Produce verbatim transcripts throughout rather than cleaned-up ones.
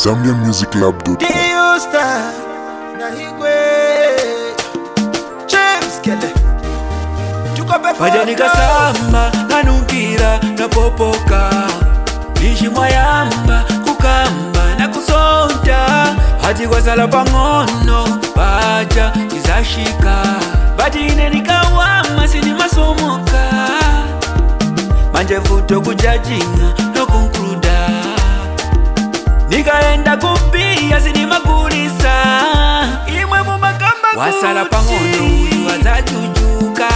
Zambian Music Club dot com. Majanika samba, nanukira, napopoka Nishi mwayamba, kukamba, na kusonta Hati kwa sala pangono, baja, kizashika Bati ine nikawama, sini masomoka Manje futo kujajinga, no kunkruda Nikaenda kupia, sini makulisa Imwe mumakamba kuchi Wasala pangono, uyu wazajujuka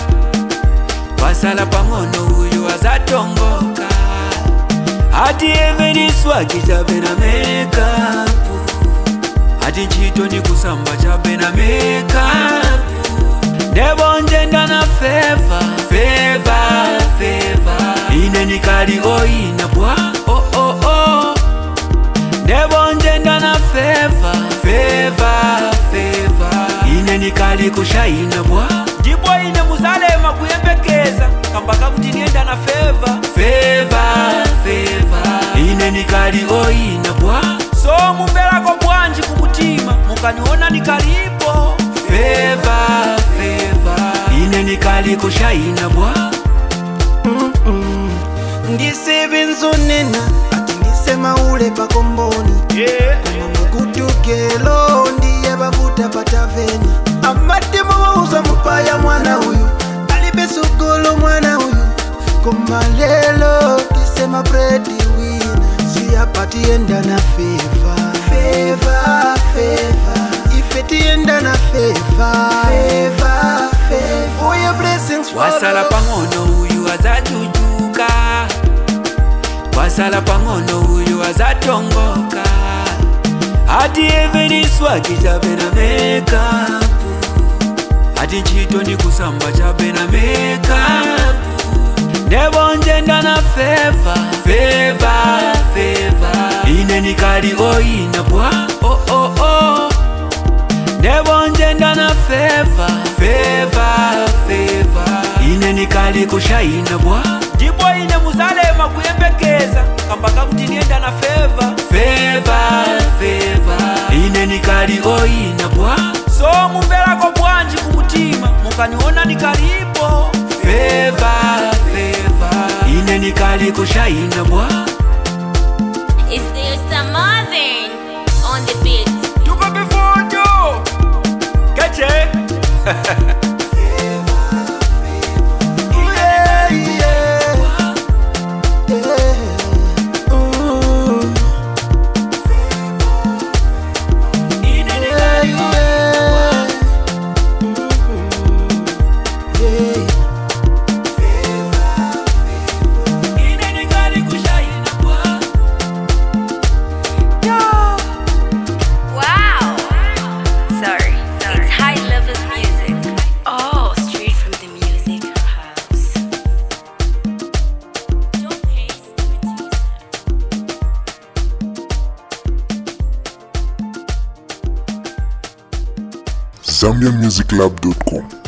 Wasala pangono uyu wazatongoka Hati eveni swagi chabe na make-up Hati nchito ni kusamba chabe na make-up Nebo njenda na favor, favor, favor Ine nikali oina bwa, oh oh oh Nebo njenda na favor, favor, favor Ine nikali kushaina bwa Jibwa ine muzalema kuyembekeza Kambaka kuti nienda na favor Favor, favor Ine nikali oina bwa So mumbela ko bwanji kumutima Mukaniona nikalipo Favor, favor Ine nikali kushaina bwa Mm-mm. Ndisibi nzunena Ati ndisema ule pakomboni Yeah Kuma mukutugelo ndiye bavuta pataveni Amati mwauza mpaya mwana huyu Alibesugulu mwana huyu Kuma lelo kisema predi wina Siya pati enda na favor Favor, favor Ifeti enda na favor Favor, favor For your blessings follow Wasala pangono uyu wazajujuka Wasala pangono uyu wazatongoka Hati eveni swagi chabe na make-up Hati nchito ni kusamba chabe na make-up Nebo njenda na favor, favor, favor Ine nikali oina bwa, oh oh oh Nebo njenda na favor, favor, favor Ine nikali kushaina bwa Jibwa ine muzalema kuyembekeza Kambaka kuti nienda na favor Favor, favor Ine nikali oina bwa So mumbela ko bwanji kumutima Mukaniona nikalipo Favor, favor Ine nikali kushaina bwa It's still some Marvin on the beat. Tuko before you Catch it Yeah, yeah. Yeah. Ooh. Ine nikali Yeah, yeah. Yeah. Ine nikali kushaina bwa Wow. Sorry. It's high levels music. Oh, straight from the music house. Don't pace producer. Zambian Music Club dot com.